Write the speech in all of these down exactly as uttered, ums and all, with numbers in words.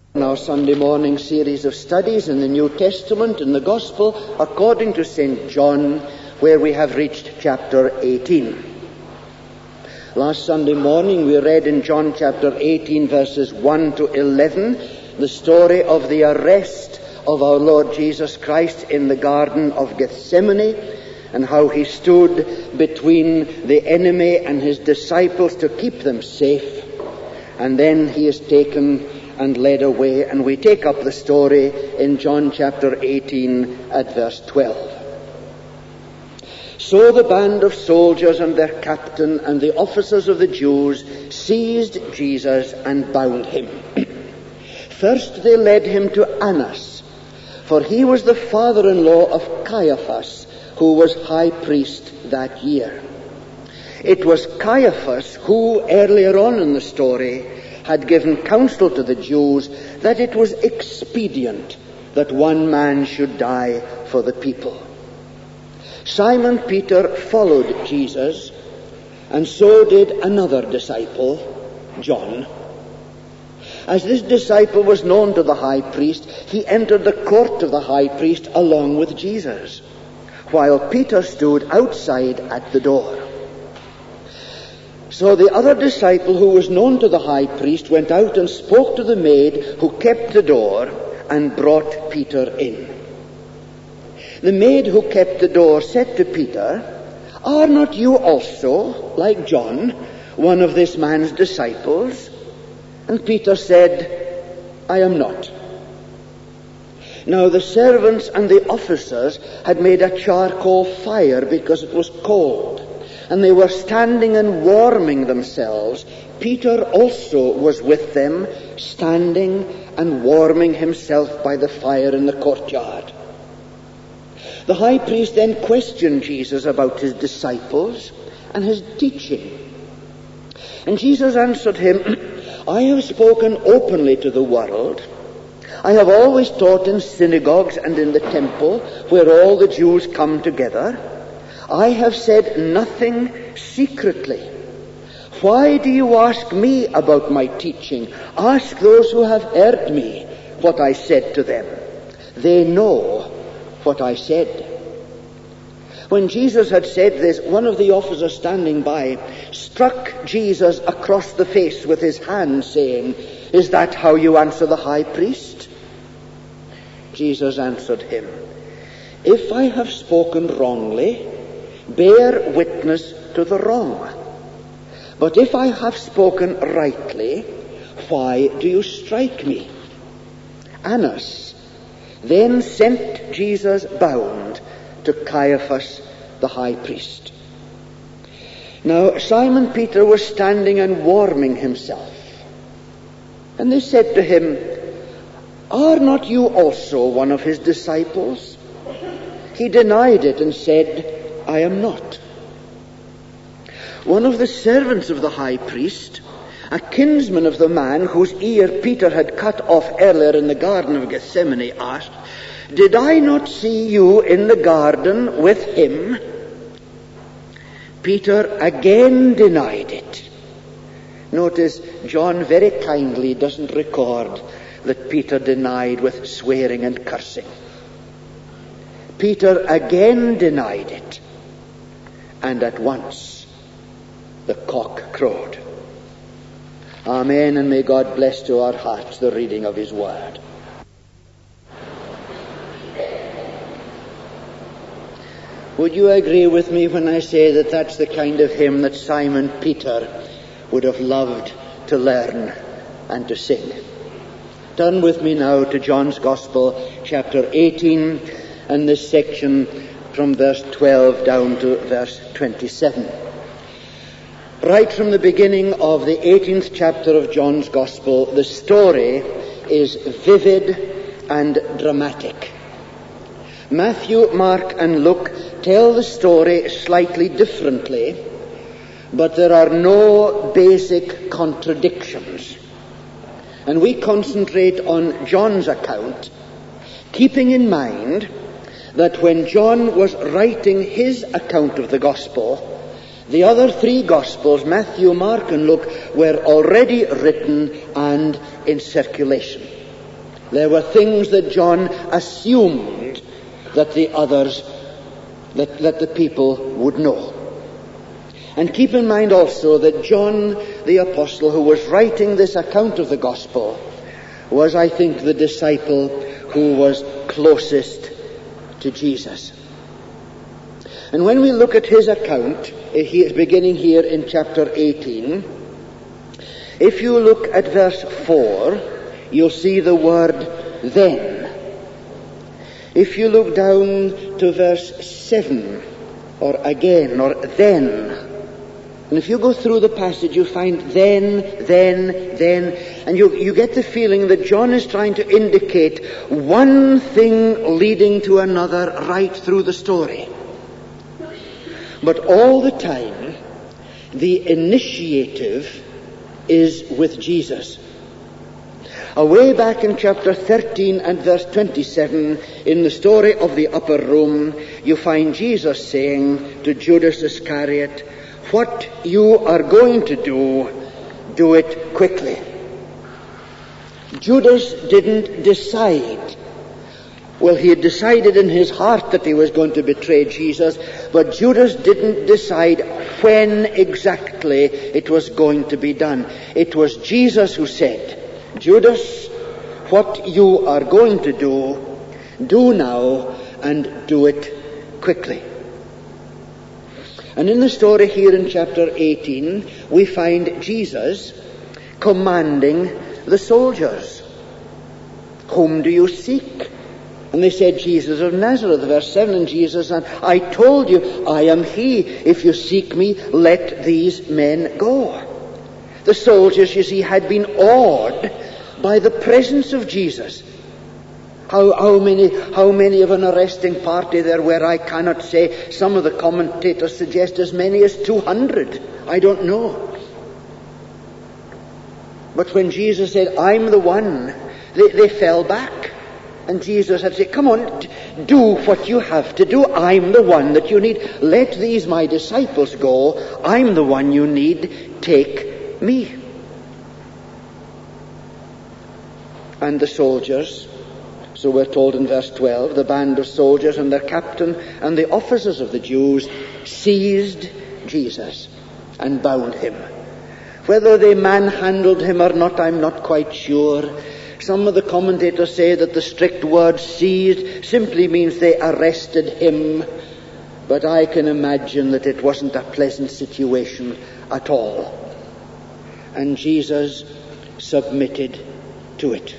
In our Sunday morning series of studies in the New Testament and the Gospel according to Saint John, where we have reached chapter eighteen. Last Sunday morning we read in John chapter eighteen verses one to eleven the story of the arrest of our Lord Jesus Christ in the Garden of Gethsemane, and how he stood between the enemy and his disciples to keep them safe, and then he is taken and led away. And we take up the story in John chapter eighteen at verse twelve. So the band of soldiers and their captain and the officers of the Jews seized Jesus and bound him. First they led him to Annas, for he was the father-in-law of Caiaphas, who was high priest that year. It was Caiaphas who, earlier on in the story, had given counsel to the Jews that it was expedient that one man should die for the people. Simon Peter followed Jesus, and so did another disciple, John. As this disciple was known to the high priest, he entered the court of the high priest along with Jesus, while Peter stood outside at the door. So the other disciple, who was known to the high priest, went out and spoke to the maid who kept the door and brought Peter in. The maid who kept the door said to Peter, "Are not you also, like John, one of this man's disciples?" And Peter said, "I am not." Now the servants and the officers had made a charcoal fire because it was cold, and they were standing and warming themselves. Peter also was with them, standing and warming himself by the fire in the courtyard. The high priest then questioned Jesus about his disciples and his teaching. And Jesus answered him, "I have spoken openly to the world. I have always taught in synagogues and in the temple, where all the Jews come together. I have said nothing secretly. Why do you ask me about my teaching? Ask those who have heard me what I said to them. They know what I said." When Jesus had said this, one of the officers standing by struck Jesus across the face with his hand, saying, "Is that how you answer the high priest?" Jesus answered him, "If I have spoken wrongly, bear witness to the wrong. But if I have spoken rightly, why do you strike me?" Annas then sent Jesus bound to Caiaphas the high priest. Now Simon Peter was standing and warming himself. And they said to him, "Are not you also one of his disciples?" He denied it and said, "I am not." One of the servants of the high priest, a kinsman of the man whose ear Peter had cut off earlier in the Garden of Gethsemane, asked, "Did I not see you in the garden with him?" Peter again denied it. Notice, John very kindly doesn't record that Peter denied with swearing and cursing. Peter again denied it, and at once the cock crowed. Amen, and may God bless to our hearts the reading of his word. Would you agree with me when I say that that's the kind of hymn that Simon Peter would have loved to learn and to sing? Turn with me now to John's Gospel, chapter eighteen, and this section from verse twelve down to verse twenty-seven. Right from the beginning of the eighteenth chapter of John's Gospel, the story is vivid and dramatic. Matthew, Mark, and Luke tell the story slightly differently, but there are no basic contradictions. And we concentrate on John's account, keeping in mind that when John was writing his account of the Gospel, the other three Gospels, Matthew, Mark, and Luke, were already written and in circulation. There were things that John assumed that the others, that, that the people would know. And keep in mind also that John the Apostle, who was writing this account of the gospel, was, I think, the disciple who was closest to Jesus. And when we look at his account, he, beginning here in chapter eighteen, if you look at verse four, you'll see the word then. If you look down to verse seven, or again, or then, and if you go through the passage, you find then, then, then, and you, you get the feeling that John is trying to indicate one thing leading to another right through the story. But all the time, the initiative is with Jesus. Away back in chapter thirteen and verse twenty-seven, in the story of the upper room, you find Jesus saying to Judas Iscariot, "What you are going to do, do it quickly." Judas didn't decide. Well, he had decided in his heart that he was going to betray Jesus, but Judas didn't decide when exactly it was going to be done. It was Jesus who said, "Judas, what you are going to do, do now, and do it quickly." And in the story here in chapter eighteen, we find Jesus commanding the soldiers, "Whom do you seek?" And they said, "Jesus of Nazareth." Verse seven, and Jesus said, "I told you, I am he. If you seek me, let these men go." The soldiers, you see, had been awed by the presence of Jesus. How, how many, how many of an arresting party there were, I cannot say. Some of the commentators suggest as many as two hundred. I don't know. But when Jesus said, "I'm the one," they, they fell back. And Jesus had said, "Come on, do what you have to do. I'm the one that you need. Let these my disciples go. I'm the one you need. Take me." And the soldiers, so we're told in verse twelve, the band of soldiers and their captain and the officers of the Jews seized Jesus and bound him. Whether they manhandled him or not, I'm not quite sure. Some of the commentators say that the strict word seized simply means they arrested him. But I can imagine that it wasn't a pleasant situation at all. And Jesus submitted to it.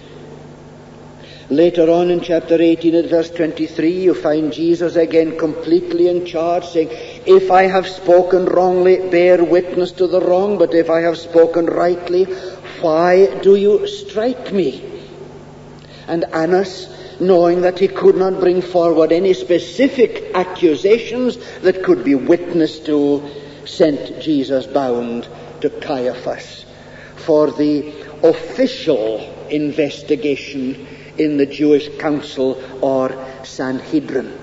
Later on in chapter eighteen at verse twenty-three, you find Jesus again completely in charge, saying, "If I have spoken wrongly, bear witness to the wrong, but if I have spoken rightly, why do you strike me?" And Annas, knowing that he could not bring forward any specific accusations that could be witnessed to, sent Jesus bound to Caiaphas for the official investigation in the Jewish council or Sanhedrin.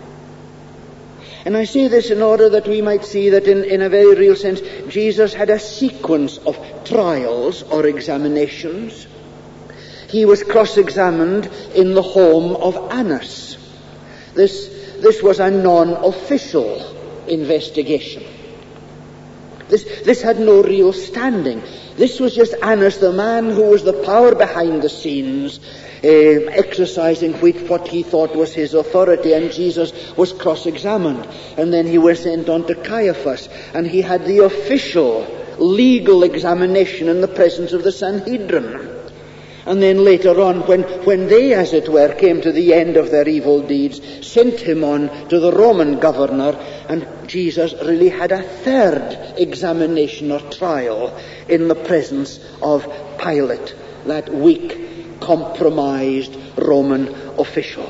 And I say this in order that we might see that in, in a very real sense, Jesus had a sequence of trials or examinations. He was cross-examined in the home of Annas. This, this was a non-official investigation. This, this had no real standing. This was just Annas, the man who was the power behind the scenes, uh, exercising what he thought was his authority, and Jesus was cross-examined. And then he was sent on to Caiaphas, and he had the official legal examination in the presence of the Sanhedrin. And then later on, when, when they, as it were, came to the end of their evil deeds, sent him on to the Roman governor, and Jesus really had a third examination or trial in the presence of Pilate, that weak, compromised Roman official.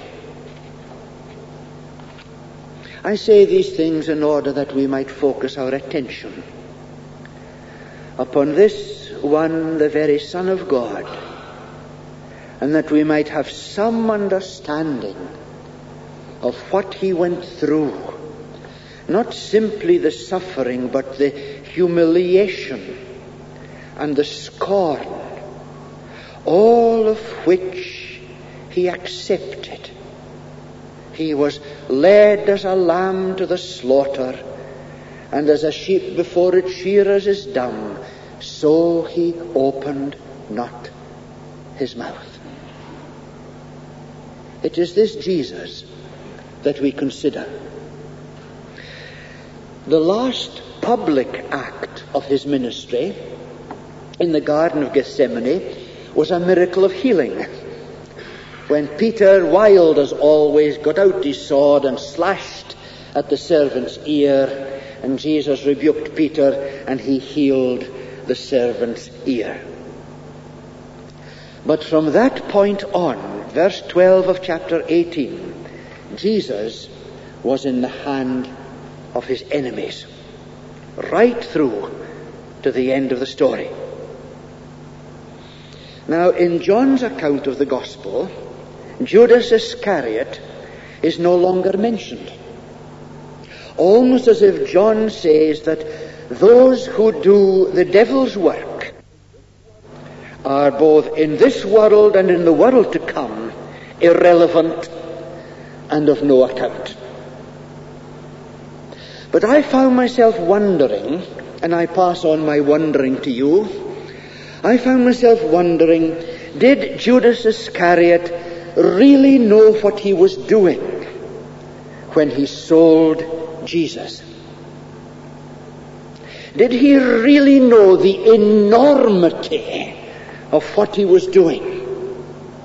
I say these things in order that we might focus our attention upon this one, the very Son of God, and that we might have some understanding of what he went through. Not simply the suffering, but the humiliation and the scorn, all of which he accepted. He was led as a lamb to the slaughter, and as a sheep before its shearers is dumb, so he opened not his mouth. It is this Jesus that we consider. The last public act of his ministry in the Garden of Gethsemane was a miracle of healing. When Peter, wild as always, got out his sword and slashed at the servant's ear, and Jesus rebuked Peter and he healed the servant's ear. But from that point on, verse twelve of chapter eighteen, Jesus was in the hand of his enemies, right through to the end of the story. Now, in John's account of the gospel, Judas Iscariot is no longer mentioned. Almost as if John says that those who do the devil's work are both in this world and in the world to come irrelevant and of no account. But I found myself wondering, and I pass on my wondering to you, I found myself wondering, did Judas Iscariot really know what he was doing when he sold Jesus? Did he really know the enormity of what he was doing?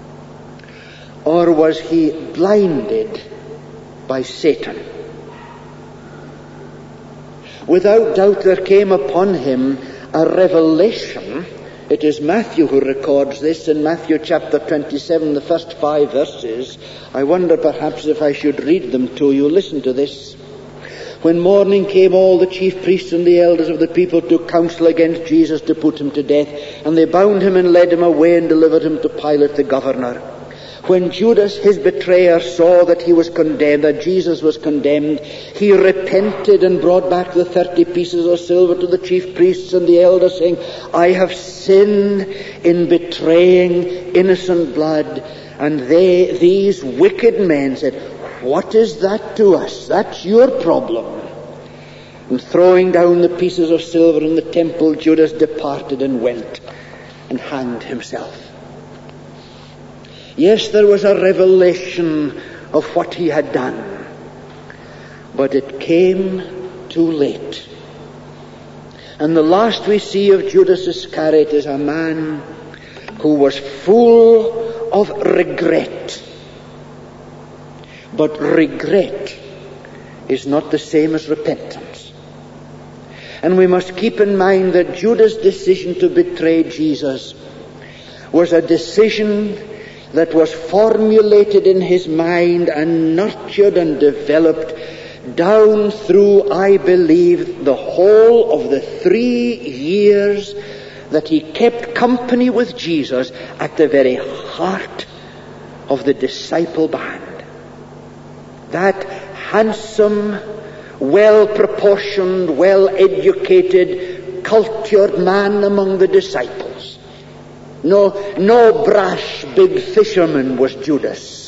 Or was he blinded by Satan? Without doubt there came upon him a revelation. It is Matthew who records this in Matthew chapter twenty-seven, the first five verses. I wonder perhaps if I should read them to you. Listen to this. When morning came, all the chief priests and the elders of the people took counsel against Jesus to put him to death, and they bound him and led him away and delivered him to Pilate the governor. When Judas, his betrayer, saw that he was condemned, that Jesus was condemned, he repented and brought back the thirty pieces of silver to the chief priests and the elders, saying, I have sinned in betraying innocent blood. And they, these wicked men, said, what is that to us? That's your problem. And throwing down the pieces of silver in the temple, Judas departed and went and hanged himself. Yes, there was a revelation of what he had done, but it came too late. And the last we see of Judas Iscariot is a man who was full of regret. But regret is not the same as repentance. And we must keep in mind that Judas' decision to betray Jesus was a decision that was formulated in his mind and nurtured and developed down through, I believe, the whole of the three years that he kept company with Jesus at the very heart of the disciple band. That handsome, well-proportioned, well-educated, cultured man among the disciples. No, no brash big fisherman was Judas.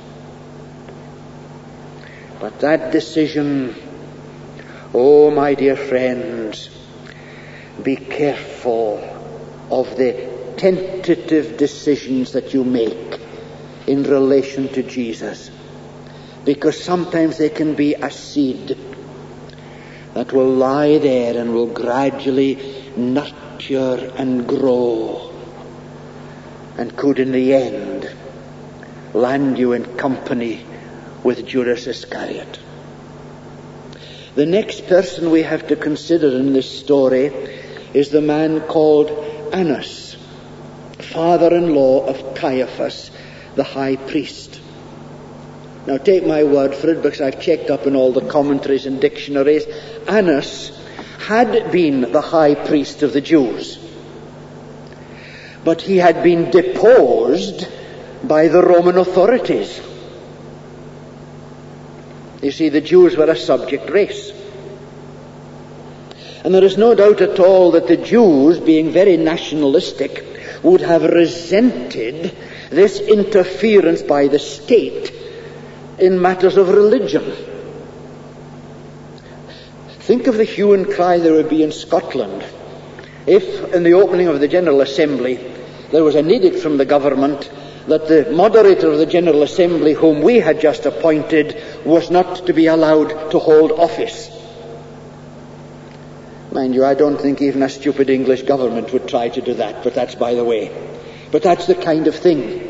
But that decision, oh my dear friends, be careful of the tentative decisions that you make in relation to Jesus. Because sometimes they can be a seed that will lie there and will gradually nurture and grow, and could in the end land you in company with Judas Iscariot. The next person we have to consider in this story is the man called Annas, father-in-law of Caiaphas, the high priest. Now take my word for it, because I've checked up in all the commentaries and dictionaries. Annas had been the high priest of the Jews, but he had been deposed by the Roman authorities. You see, the Jews were a subject race. And there is no doubt at all that the Jews, being very nationalistic, would have resented this interference by the state in matters of religion. Think of the hue and cry there would be in Scotland if, in the opening of the General Assembly, there was an edict from the government that the moderator of the General Assembly, whom we had just appointed, was not to be allowed to hold office. Mind you, I don't think even a stupid English government would try to do that, but that's by the way. But that's the kind of thing.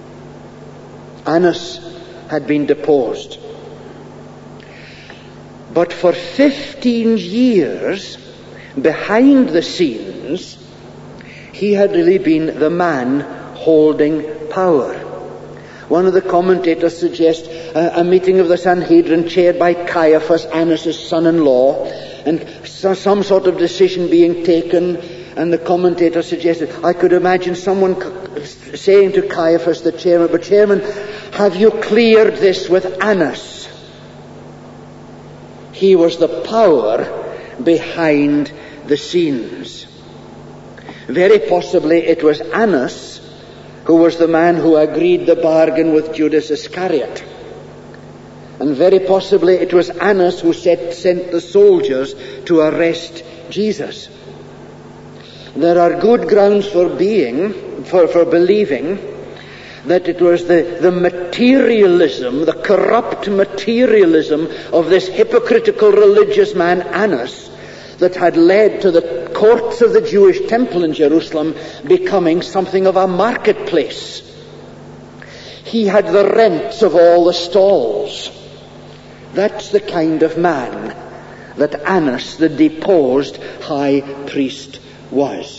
Annas had been deposed. But for fifteen years, behind the scenes, he had really been the man holding power. One of the commentators suggests a, a meeting of the Sanhedrin chaired by Caiaphas, Annas' son-in-law, and so, some sort of decision being taken, and the commentator suggested, I could imagine someone c- saying to Caiaphas, the chairman, but chairman, have you cleared this with Annas? He was the power behind the scenes. Very possibly it was Annas who was the man who agreed the bargain with Judas Iscariot. And very possibly it was Annas who set, sent the soldiers to arrest Jesus. There are good grounds for being, for, for believing that it was the, the materialism, the corrupt materialism of this hypocritical religious man Annas that had led to the courts of the Jewish temple in Jerusalem becoming something of a marketplace. He had the rents of all the stalls. That's the kind of man that Annas, the deposed high priest, was.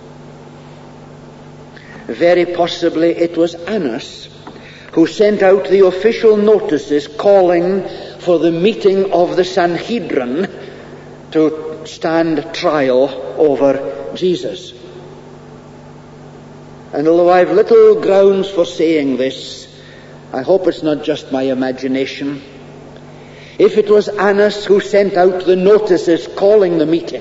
Very possibly it was Annas who sent out the official notices calling for the meeting of the Sanhedrin to stand trial over Jesus. And although I've little grounds for saying this, I hope it's not just my imagination. If it was Annas who sent out the notices calling the meeting,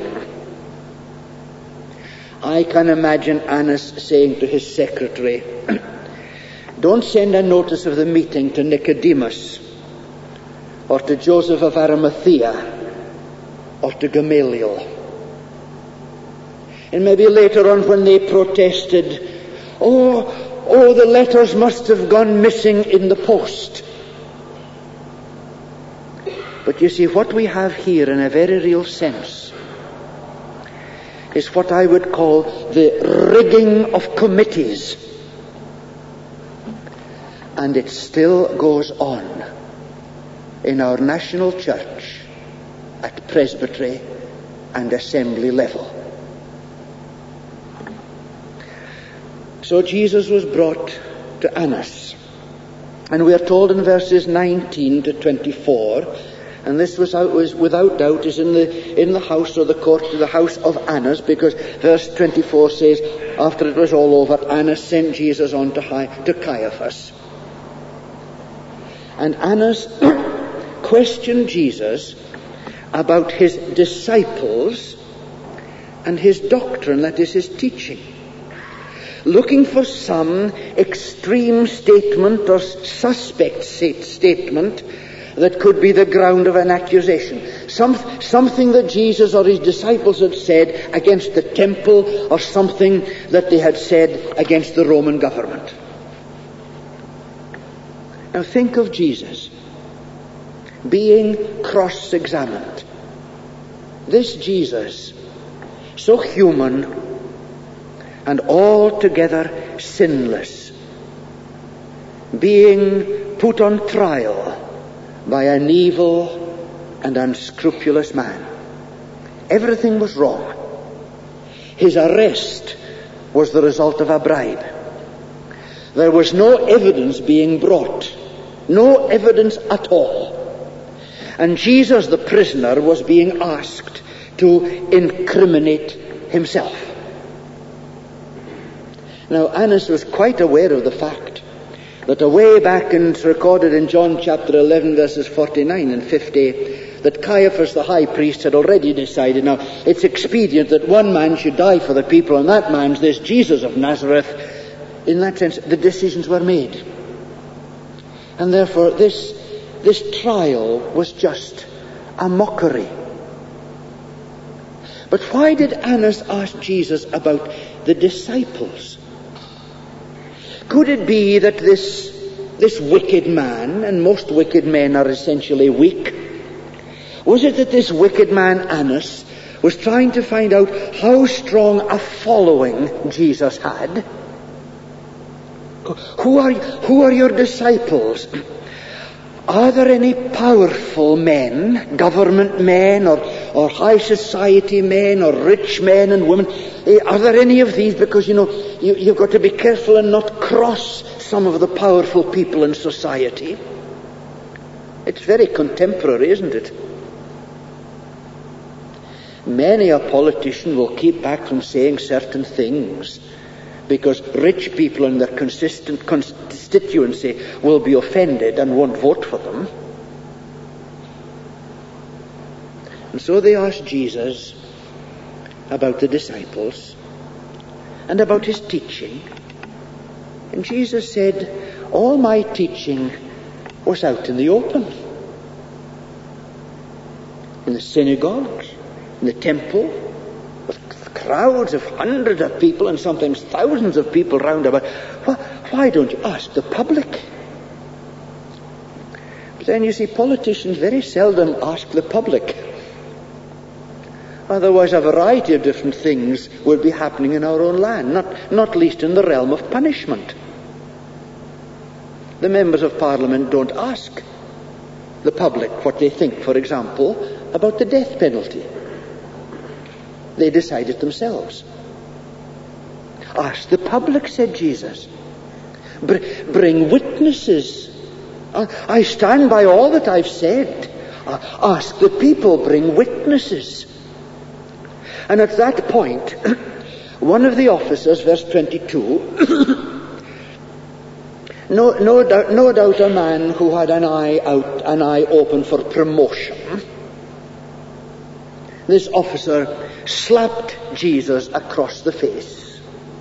I can imagine Annas saying to his secretary, don't send a notice of the meeting to Nicodemus or to Joseph of Arimathea or to Gamaliel. And maybe later on when they protested, oh, oh, the letters must have gone missing in the post. But you see, what we have here in a very real sense is what I would call the rigging of committees. And it still goes on in our national church at presbytery and assembly level. So Jesus was brought to Annas. And we are told in verses nineteen to twenty-four, and this was, was without doubt is in the in the house or the court, the house of Annas, because verse twenty-four says, after it was all over, Annas sent Jesus on to, high, to Caiaphas. And Annas questioned Jesus about his disciples and his doctrine, that is, his teaching, looking for some extreme statement or suspect statement that could be the ground of an accusation. Some, something that Jesus or his disciples had said against the temple, or something that they had said against the Roman government. Now think of Jesus being cross-examined. This Jesus, so human and altogether sinless, being put on trial by an evil and unscrupulous man. Everything was wrong. His arrest was the result of a bribe. There was no evidence being brought. No evidence at all. And Jesus, the prisoner, was being asked to incriminate himself. Now, Annas was quite aware of the fact that away back, and it's recorded in John chapter eleven, verses forty-nine and fifty, that Caiaphas, the high priest, had already decided, now, it's expedient that one man should die for the people, and that man's this Jesus of Nazareth. in that sense, the decisions were made. And therefore, this, this trial was just a mockery. But why did Annas ask Jesus about the disciples? Could it be that this, this wicked man, and most wicked men are essentially weak, was it that this wicked man Annas was trying to find out how strong a following Jesus had? Who are, who are your disciples? Are there any powerful men, government men, or, or high society men, or rich men and women? Are there any of these? Because, you know, you, you've got to be careful and not cross some of the powerful people in society. It's very contemporary, isn't it? Many a politician will keep back from saying certain things because rich people in their consistent constituency will be offended and won't vote for them. And so they asked Jesus about the disciples and about his teaching. And Jesus said, all my teaching was out in the open. In the synagogues, in the temple, with crowds of hundreds of people and sometimes thousands of people round about. Why don't you ask the public? But then you see, politicians very seldom ask the public. Otherwise a variety of different things will be happening in our own land, not, not least in the realm of punishment. The members of Parliament don't ask the public what they think, for example, about the death penalty. They decide it themselves. Ask the public, said Jesus. Br- bring witnesses. Uh, I stand by all that I've said. Uh, ask the people, bring witnesses. And at that point, one of the officers, verse twenty-two, no, no, doubt, no doubt a man who had an eye out, an eye open for promotion, this officer slapped Jesus across the face.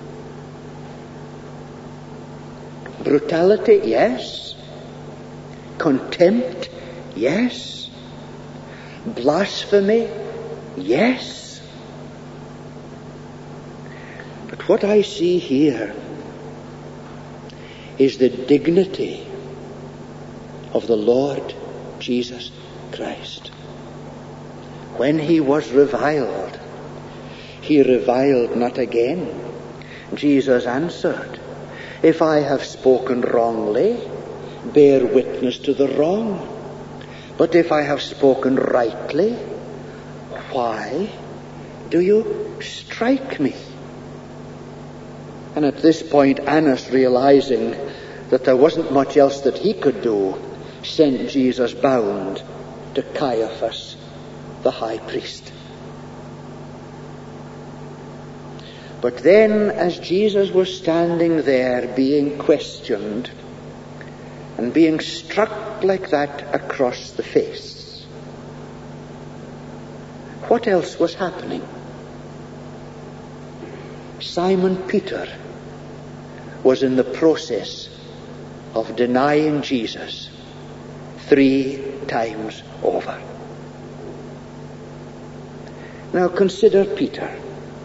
Brutality, yes. Contempt, yes. Blasphemy, yes. But what I see here is the dignity of the Lord Jesus Christ. When he was reviled, he reviled not again. Jesus answered, if I have spoken wrongly, bear witness to the wrong. But if I have spoken rightly, why do you strike me? And at this point, Annas, realizing that there wasn't much else that he could do, sent Jesus bound to Caiaphas, the high priest. But then, as Jesus was standing there being questioned and being struck like that across the face, what else was happening? Simon Peter was in the process of denying Jesus three times over. Now consider Peter.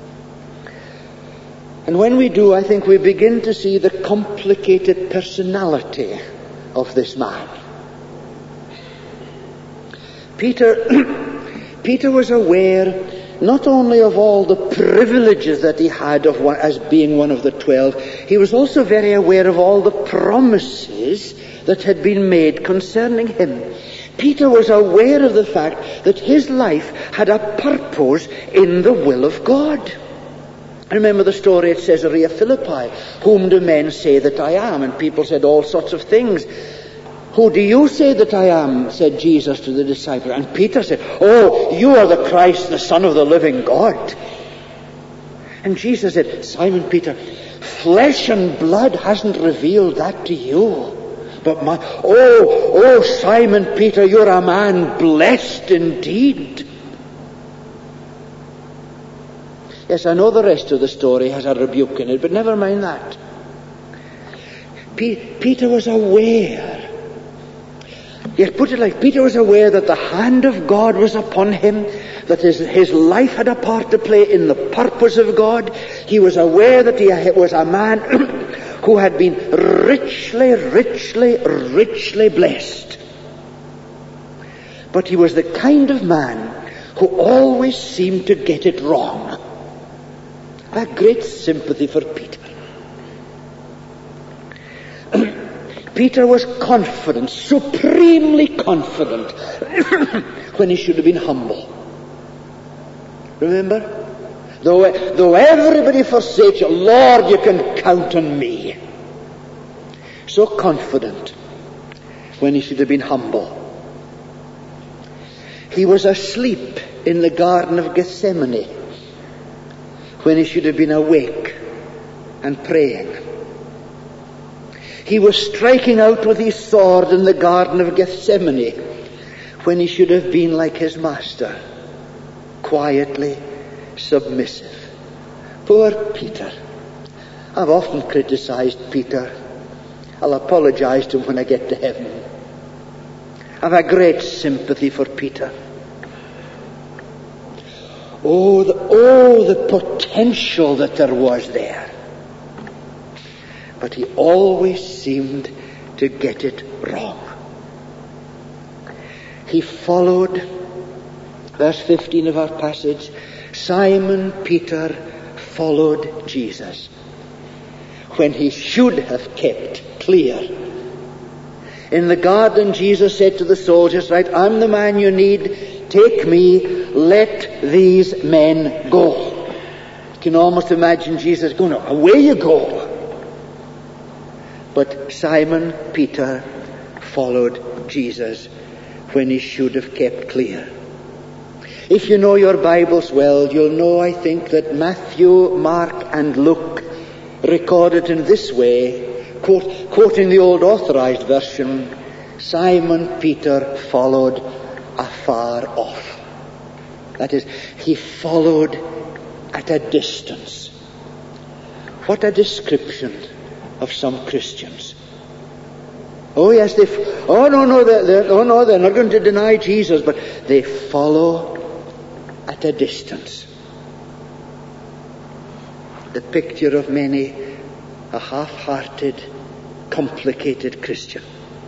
And when we do, I think we begin to see the complicated personality of this man. Peter, Peter was aware not only of all the privileges that he had of one, as being one of the twelve, he was also very aware of all the promises that had been made concerning him. Peter was aware of the fact that his life had a purpose in the will of God. I remember the story at Caesarea Philippi. Whom do men say that I am? And people said all sorts of things. Who do you say that I am? Said Jesus to the disciple. And Peter said, oh, you are the Christ, the Son of the living God. And Jesus said, Simon Peter, flesh and blood hasn't revealed that to you. But my, oh, oh, Simon Peter, you're a man blessed indeed. Yes, I know the rest of the story has a rebuke in it, but never mind that. P- Peter was aware. Yes, put it like Peter was aware that the hand of God was upon him, that his, his life had a part to play in the purpose of God. He was aware that he was a man who had been richly, richly, richly blessed. But he was the kind of man who always seemed to get it wrong. I have great sympathy for Peter. Peter was confident, supremely confident, when he should have been humble. Remember? Though, though everybody forsakes you, Lord, you can count on me. So confident when he should have been humble. He was asleep in the Garden of Gethsemane when he should have been awake and praying. He was striking out with his sword in the Garden of Gethsemane when he should have been like his master, quietly submissive. Poor Peter. I've often criticized Peter. I'll apologize to him when I get to heaven. I've a great sympathy for Peter. Oh, the, oh, the potential that there was there. But he always seemed to get it wrong. He followed, verse fifteen of our passage, Simon Peter followed Jesus when he should have kept clear. In the garden, Jesus said to the soldiers, right, I'm the man you need, take me, let these men go. You can almost imagine Jesus going, away you go. But Simon Peter followed Jesus when he should have kept clear. If you know your Bibles well, you'll know, I think, that Matthew, Mark, and Luke recorded in this way, quote, quoting the old authorized version, Simon Peter followed afar off. That is, he followed at a distance. What a description of some Christians. Oh yes, they. F- oh no, no, they're, they're, oh no, they're not going to deny Jesus, but they follow at a distance. The picture of many a half-hearted, complicated Christian.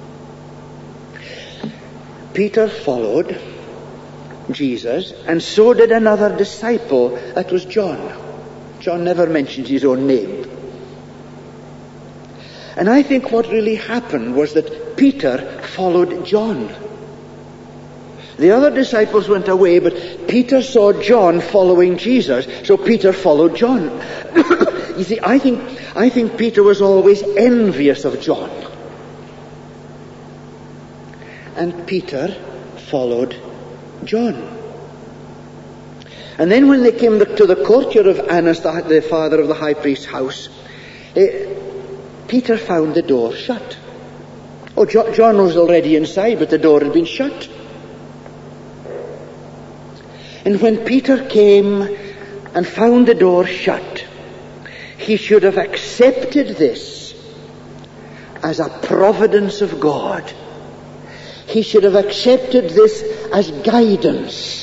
Peter followed Jesus, and so did another disciple. That was John. John never mentions his own name. And I think what really happened was that Peter followed John. The other disciples went away, but Peter saw John following Jesus, so Peter followed John. You see, I think, I think Peter was always envious of John. And Peter followed John. And then when they came to the courtyard of Annas, the father of the high priest's house, eh, Peter found the door shut. Oh, jo- John was already inside, but the door had been shut. And when Peter came and found the door shut, he should have accepted this as a providence of God. He should have accepted this as guidance.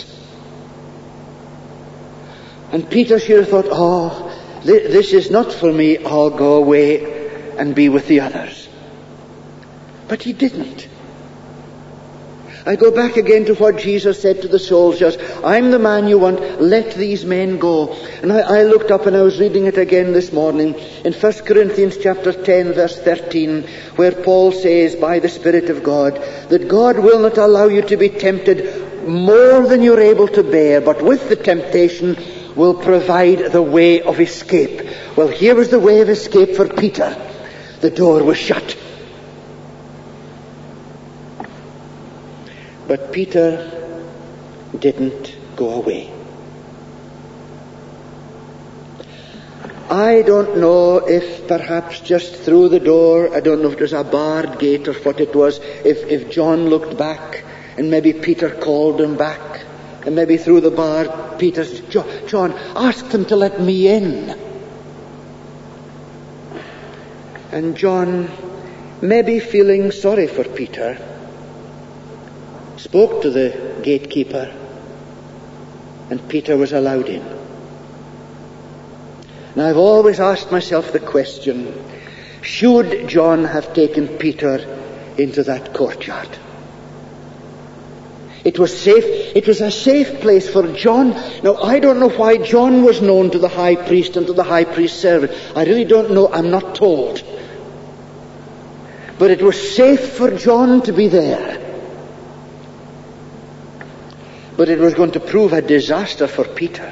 And Peter should have thought, oh, th- this is not for me, I'll go away and be with the others. But he didn't. I go back again to what Jesus said to the soldiers, I'm the man you want, let these men go. And I, I looked up and I was reading it again this morning in First Corinthians chapter ten verse thirteen, where Paul says by the Spirit of God that God will not allow you to be tempted more than you're able to bear, but with the temptation will provide the way of escape. Well, here was the way of escape for Peter. The door was shut. But Peter didn't go away. I don't know if perhaps just through the door, I don't know if it was a barred gate or what it was, if, if John looked back and maybe Peter called him back, and maybe through the bar Peter said, John, John, ask them to let me in. And John maybe feeling sorry for Peter, spoke to the gatekeeper, and Peter was allowed in. Now, I've always asked myself the question, should John have taken Peter into that courtyard? It was safe. It was a safe place for John. Now, I don't know why John was known to the high priest and to the high priest's servant. I really don't know. I'm not told. But it was safe for John to be there. But it was going to prove a disaster for Peter.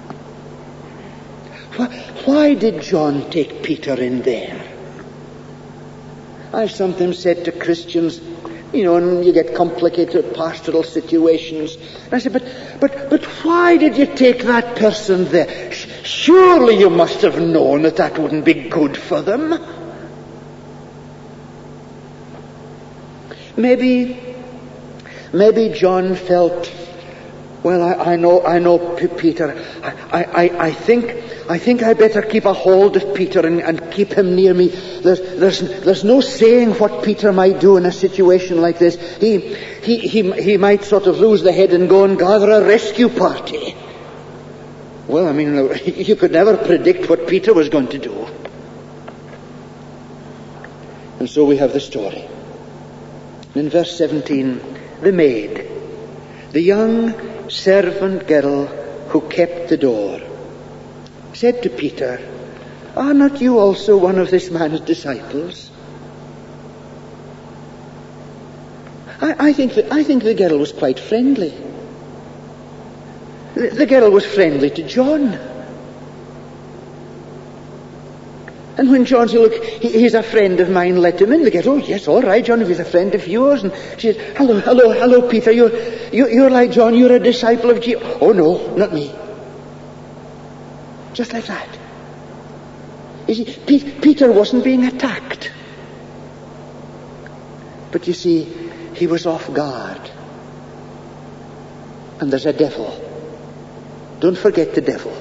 Why, why did John take Peter in there? I've sometimes said to Christians, you know, and you get complicated pastoral situations. And I said, but, but, but why did you take that person there? Surely you must have known that that wouldn't be good for them. Maybe, maybe John felt, well, I, I know, I know P- Peter. I, I, I think, I think I better keep a hold of Peter and, and keep him near me. There's, there's, there's no saying what Peter might do in a situation like this. He, he, he, he might sort of lose the head and go and gather a rescue party. Well, I mean, you could never predict what Peter was going to do. And so we have the story. In verse seventeen, the maid, the young servant girl who kept the door, said to Peter, are not you also one of this man's disciples? I, I, think, that, I think the girl was quite friendly. The, the girl was friendly to John. And when John said, look, he, he's a friend of mine, let him in. The girl, oh yes, all right, John, if he's a friend of yours. And she said, hello, hello, hello, Peter, you're, you, you're like John, you're a disciple of Jesus. Oh no, not me. Just like that. You see, P- Peter wasn't being attacked. But you see, he was off guard. And there's a devil. Don't forget the devil.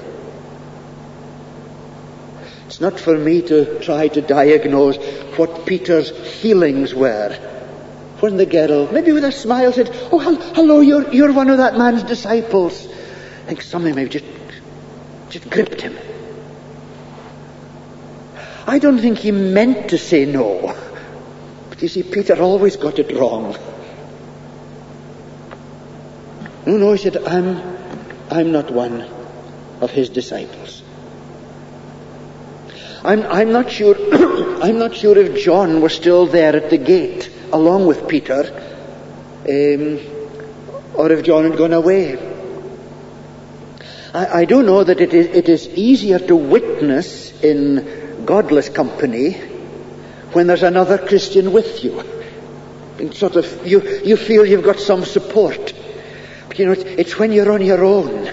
It's not for me to try to diagnose what Peter's feelings were when the girl, maybe with a smile, said, oh, hello, you're, you're one of that man's disciples. I think something maybe just, just gripped him. I don't think he meant to say no. But you see, Peter always got it wrong. No, no, he said, I'm, I'm not one of his disciples. I'm, I'm not sure, I'm not sure if John was still there at the gate along with Peter, um, or if John had gone away. I, I do know that it is, it is easier to witness in godless company when there's another Christian with you. And sort of, you, you feel you've got some support. But you know, it's, it's when you're on your own.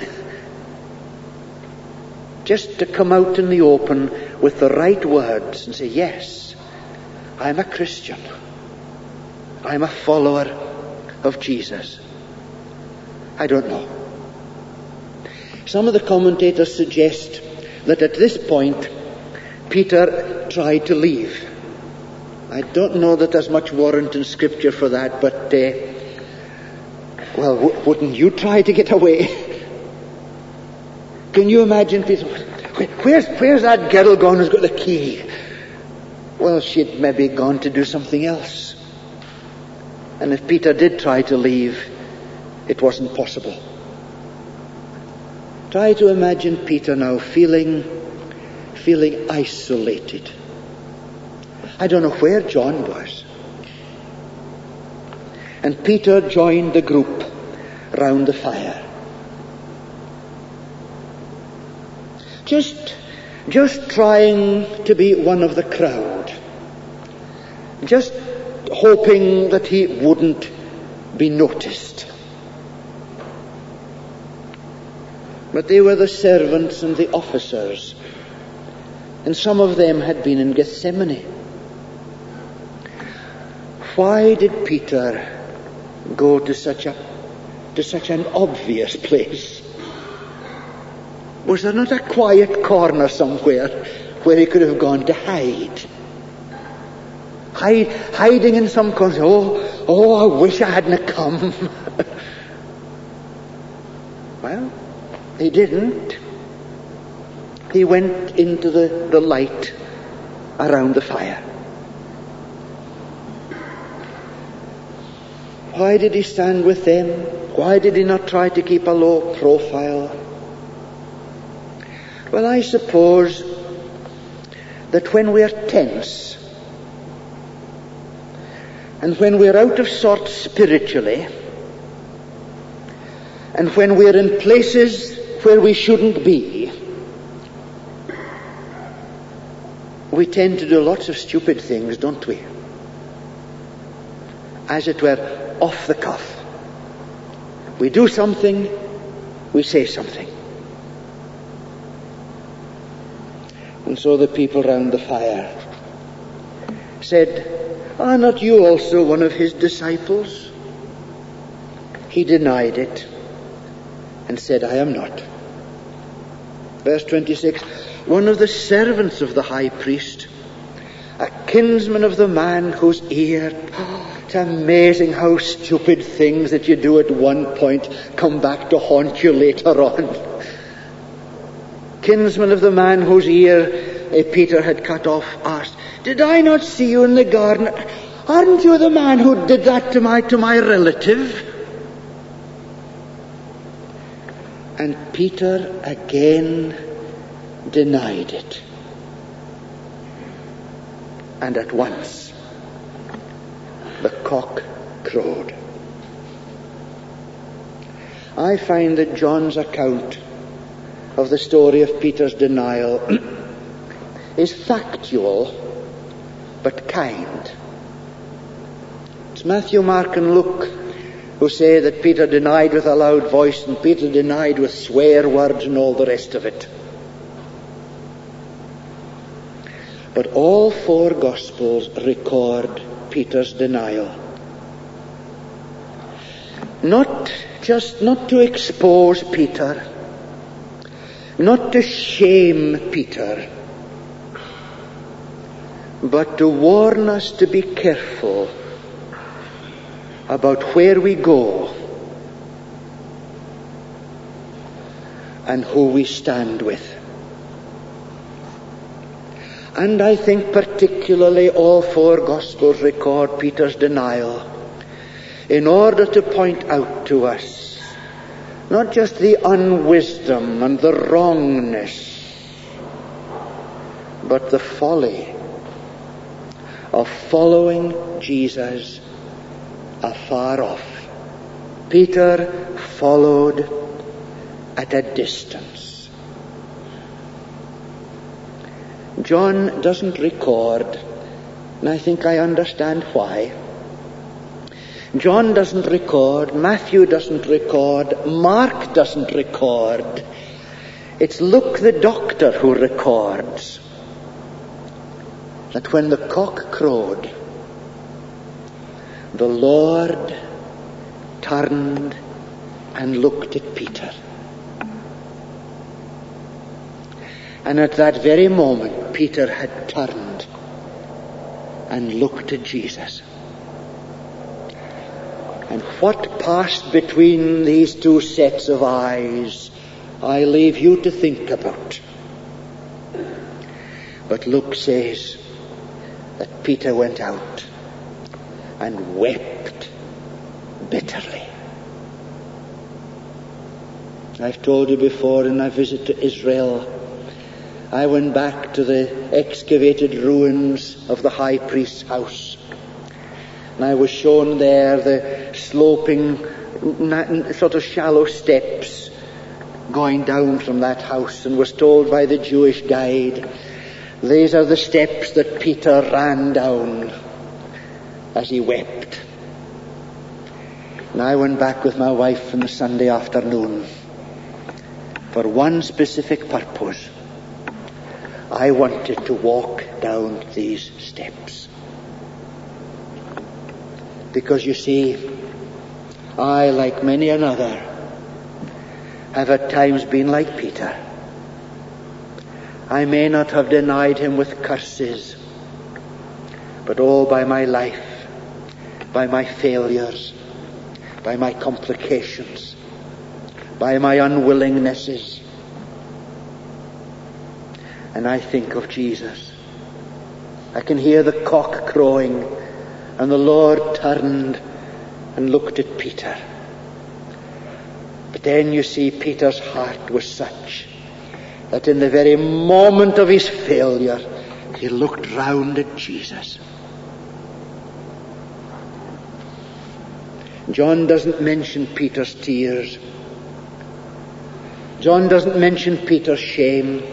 Just to come out in the open with the right words and say, yes, I'm a Christian. I'm a follower of Jesus. I don't know. Some of the commentators suggest that at this point, Peter tried to leave. I don't know that there's much warrant in Scripture for that, but, uh, well, w- wouldn't you try to get away? Can you imagine Peter? Where's, where's that girl gone who's got the key? Well, she'd maybe gone to do something else. And if Peter did try to leave, it wasn't possible. Try to imagine Peter now feeling, feeling isolated. I don't know where John was. And Peter joined the group round the fire. Just, just trying to be one of the crowd. Just hoping that he wouldn't be noticed. But they were the servants and the officers, and some of them had been in Gethsemane. Why did Peter go to such a to such an obvious place? Was there not a quiet corner somewhere where he could have gone to hide? hide, hiding in some corner. Oh, oh, I wish I hadn't come. Well, he didn't. He went into the, the light around the fire. Why did he stand with them? Why did he not try to keep a low profile? Well, I suppose that when we're tense and when we're out of sorts spiritually and when we're in places where we shouldn't be, we tend to do lots of stupid things, don't we? As it were, off the cuff. We do something, we say something. And so the people round the fire said, "Are not you also one of his disciples?" He denied it and said, "I am not." Verse twenty-six, one of the servants of the high priest, a kinsman of the man whose ear... It's amazing how stupid things that you do at one point come back to haunt you later on. Kinsman of the man whose ear uh, Peter had cut off asked, "Did I not see you in the garden? Aren't you the man who did that to my, to my relative?" And Peter again denied it. And at once the cock crowed. I find that John's account of the story of Peter's denial is factual but kind. It's Matthew, Mark and Luke who say that Peter denied with a loud voice and Peter denied with swear words and all the rest of it. But all four Gospels record Peter's denial. Not just, not to expose Peter, not to shame Peter, but to warn us to be careful about where we go and who we stand with. And I think particularly all four Gospels record Peter's denial in order to point out to us not just the unwisdom and the wrongness, but the folly of following Jesus afar off. Peter followed at a distance. John doesn't record, and I think I understand why. John doesn't record, Matthew doesn't record, Mark doesn't record. It's Luke the doctor who records that when the cock crowed, the Lord turned and looked at Peter. And at that very moment, Peter had turned and looked at Jesus. And what passed between these two sets of eyes, I leave you to think about. But Luke says that Peter went out and wept bitterly. I've told you before in my visit to Israel, I went back to the excavated ruins of the high priest's house. And I was shown there the sloping, sort of shallow steps going down from that house, and was told by the Jewish guide, these are the steps that Peter ran down as he wept. And I went back with my wife on the Sunday afternoon for one specific purpose. I wanted to walk down these steps. Because you see, I, like many another, have at times been like Peter. I may not have denied him with curses, but oh, by my life, by my failures, by my complications, by my unwillingnesses. And I think of Jesus. I can hear the cock crowing, and the Lord turned and looked at Peter. But then you see, Peter's heart was such that in the very moment of his failure, he looked round at Jesus. John doesn't mention Peter's tears. John doesn't mention Peter's shame.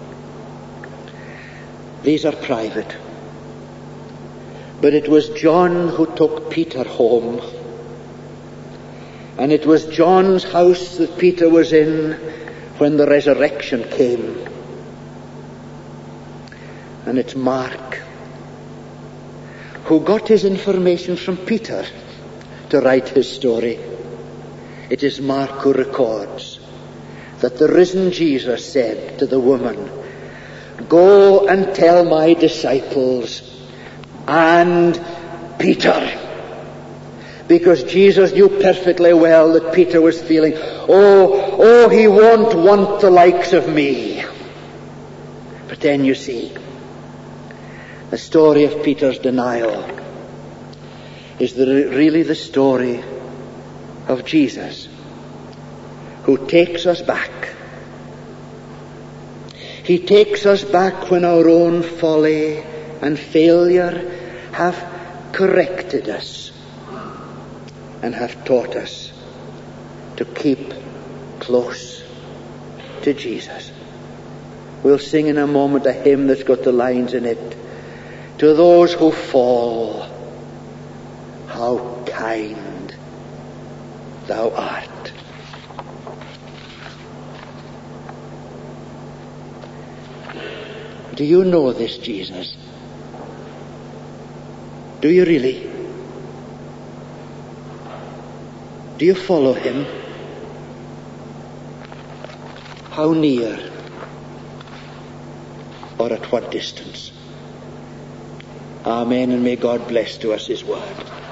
These are private. But it was John who took Peter home. And it was John's house that Peter was in when the resurrection came. And it's Mark who got his information from Peter to write his story. It is Mark who records that the risen Jesus said to the woman, "Go and tell my disciples and Peter." Because Jesus knew perfectly well that Peter was feeling, oh, oh, he won't want the likes of me. But then you see, the story of Peter's denial is the, really the story of Jesus, who takes us back. He takes us back when our own folly and failure have corrected us and have taught us to keep close to Jesus. We'll sing in a moment a hymn that's got the lines in it. To those who fall, how kind thou art. Do you know this Jesus? Do you really? Do you follow him? How near or at what distance? Amen, and may God bless to us his word.